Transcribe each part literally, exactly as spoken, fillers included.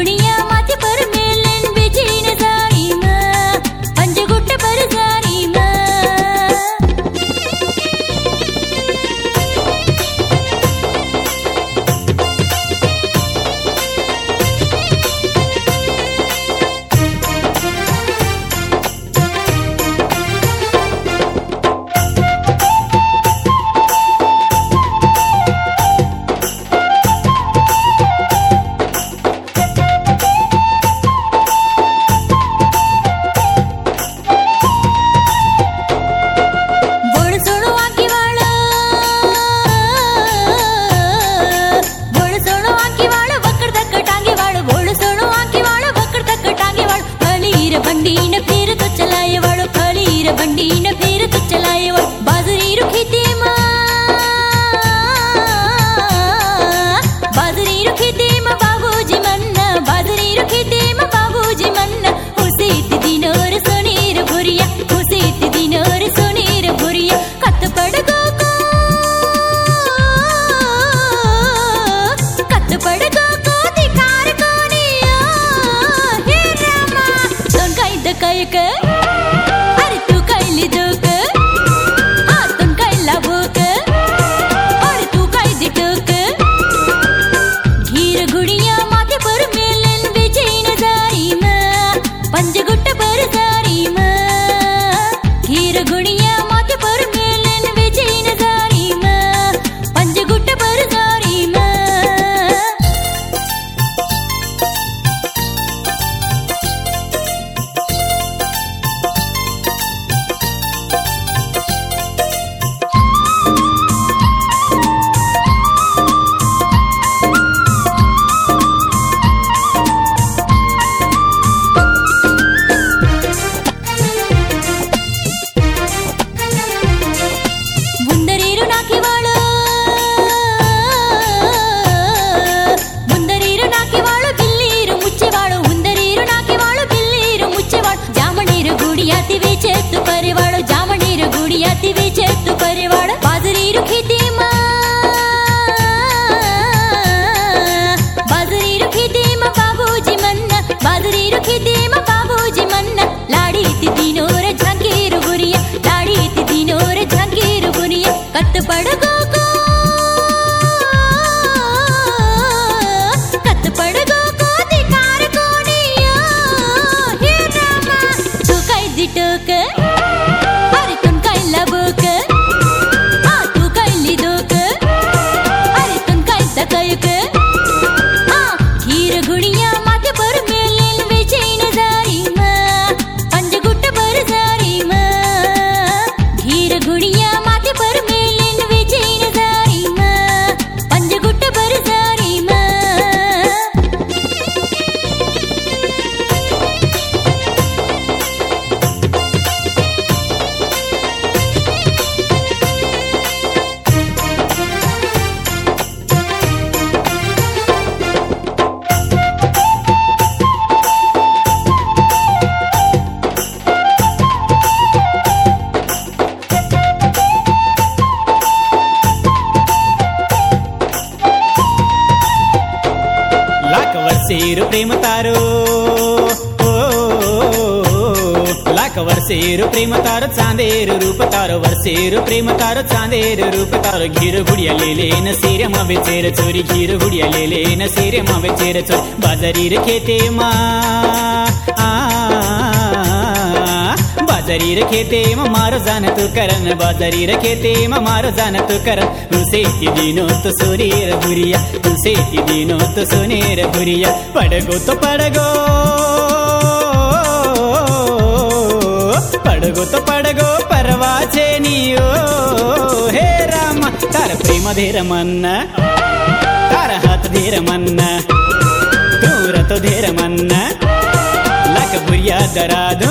गुड़िया माथे पर मेलन बेचैन जारी माँ पंजगुट्ट पर जारी माँ अरे तू कैली दुक आतून कैला भूक और तू काय दिटूक घीर गुड़िया माथे पर मेलन बेचैन जारी माँ पंजगुट्ट पर जारी माँ घीर गुड़िया माथे पर मेलन बेचैन जारी माँ पंजगुट्ट पर जारी माँ कत पड़गो को कत पड़गो को दिकार कोनिया हे रामा तू काय दिटोक अरे तुन काय लबोक आ तू काय लिदोक अरे तुन काय दकयक आ घीर गुड़िया माथे पर मेलन बेचैन जारी माँ पंजगुट्ट पर जारी माँ घीर गुड़िया माथे पर वर्षेर प्रेम तारो लाख वर्षेर प्रेम तारो चांदेर रूप तारो वर्षेर प्रेम तारो चांदेर रूप तारो घिर गुड़िया लेले न सिरे मा बेचेर चोरी घिर गुड़िया लेले न सिरे मा बेचेर चोरी बाजारीर खेते मा बाजारीर खेते मा मारो जान तू करन बाजारीर खेते मा मारो जान तू करन उसे दिनो तो सोनेर बुरिया उसे दिनो तो सोनेर बुरिया पड़गो तो पड़गो पड़गो तो पड़गो परवाचे नियो हे रामा तार प्रेम धेर मन्ना तार हात धेर मन्ना दूर तो धेर मन्ना लाख बुरिया दरादू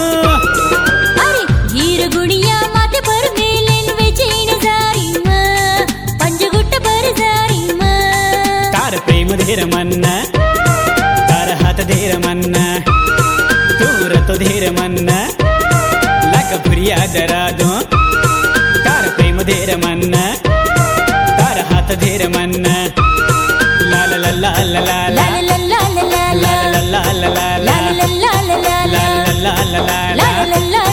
घीर गुड़िया माथे पर मेलन बेचैन जारी माँ पंजगुट्ट पर जारी माँ तार प्रेम धेर मन्ना तार हात धेर मन्ना दूर तो धेर मन्ना लाख बुरिया दरादू तार प्रेम धेर मन्ना तार हात धेर मन्ना ला ला ला ला ला ला ला ला ला ला ला ला ला ला ला ला ला